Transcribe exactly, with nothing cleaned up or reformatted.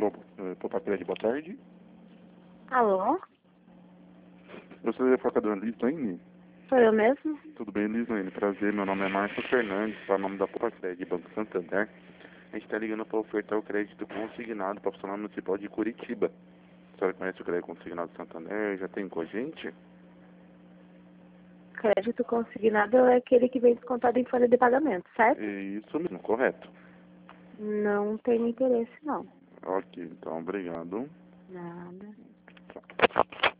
Alô, eh, Popacred, boa tarde. Alô? Eu sou a facadora Lislaine. Sou eu mesmo? Tudo bem, Lislaine? Prazer, meu nome é Márcio Fernandes, para o nome da Popacred, Banco Santander. A gente está ligando para ofertar o crédito consignado para a Funcionário Municipal de Curitiba. A senhora conhece o crédito consignado do Santander? Já tem com a gente? Crédito consignado é aquele que vem descontado em folha de pagamento, certo? Isso mesmo, correto. Não tenho interesse, não. Ok, então, obrigado. Nada. Tchau.